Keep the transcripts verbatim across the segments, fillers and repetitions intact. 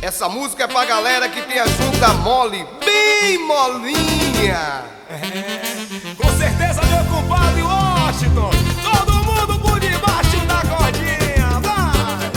Essa música é pra galera que tem a junta mole, bem molinha. É, com certeza, meu compadre Washington. Todo mundo por debaixo da cordinha, vai!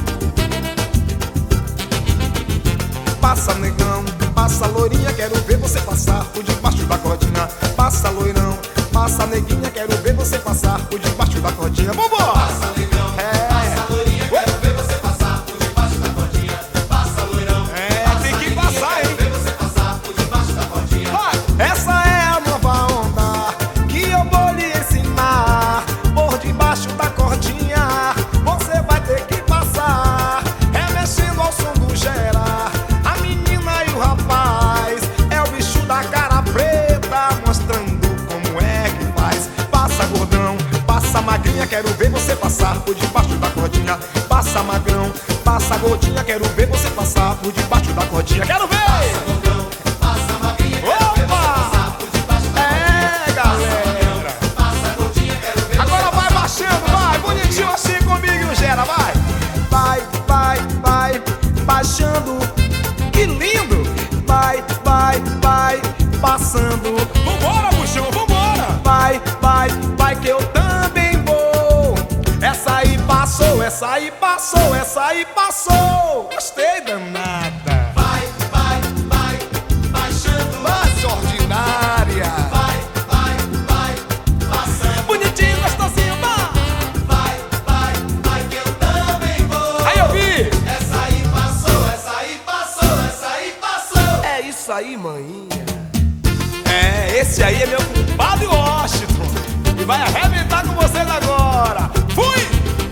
Passa, negão, passa, loirinha, quero ver você passar por debaixo da cordinha. Passa, loirão, passa, neguinha, quero ver você passar por debaixo da cordinha. Vambora! Passa, negão, é. passa, loirinha, quero ver você passar por debaixo da cordinha. Passa, loirão, é, passa, tem que neguinha, passar, quero hein? ver você passar por debaixo da cordinha. Vai. Essa é a nova onda que eu vou lhe ensinar. Por debaixo da cordinha você vai ter que passar, remexendo ao som do gerar. A menina e o rapaz é o bicho da cara preta, mostrando como é que faz. Passa, gordão, passa, magrinha, quero ver você passar por debaixo da cordinha. Passa, magrão, passa, gordinha, quero ver você passar por debaixo da cordinha. Quero ver! Passa, gordão, passa, magrinha, quero ver você passar por debaixo da É, galera! Passa, gordinha, quero ver Agora você vai passar baixando, vai, bonitinho assim comigo, não gera, vai! Vai, vai, vai, baixando, que lindo! Vai, vai, vai, passando. Vambora, buchão, vambora! Vai, vai, vai que eu também vou. Essa aí passou, essa aí passou, essa aí passou. Gostei danada. Vai, vai, vai, baixando. Mas ordinária. Vai, vai, vai, passando. Bonitinho, gostosinho, vai. Vai, vai, vai que eu também vou. Aí eu vi. Essa aí passou, essa aí passou, essa aí passou. É isso aí, maninha. É, esse aí é meu compadre Washington. E vai arrebentar com vocês agora. Fui!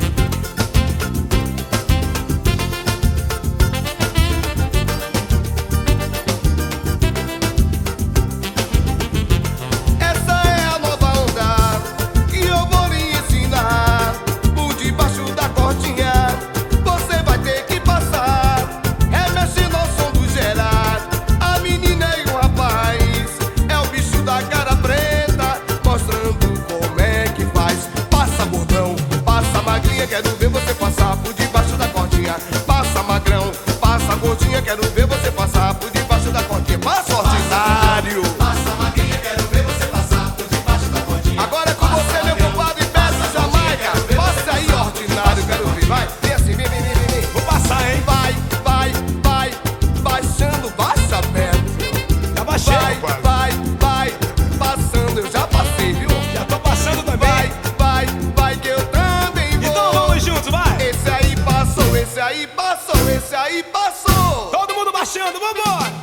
Essa é a nova onda que eu vou lhe ensinar. Por debaixo da cordinha você vai ter que passar, remexendo ao som do gerar. A menina e o rapaz é o bicho da cara preta, mostrando como é que faz. Passa, gordão, passa, magrinha, quero ver você passar por debaixo da cordinha. Passa, magrão, passa, gordinha, quero ver você passar por debaixo da cordinha. Passa, ordinário. Passa, magrinha, quero ver você passar por debaixo da cordinha. Agora é com você, meu compadre Beto Jamaica. Passa aí, ordinário, quero ver. Vai, vem assim, vem, vem, vem, vem, vem. Vou passar, hein? Vai, vai, vai, baixando, baixa, Beto. Já baixei, Vai, compadre. vai, vai, passando, eu já passei, viu? Já tô passando também. Vai, vai, vai, que eu também vou. Então vamos juntos, vai. Esse aí passou, esse aí passou, esse aí passou. Todo mundo baixando, vambora.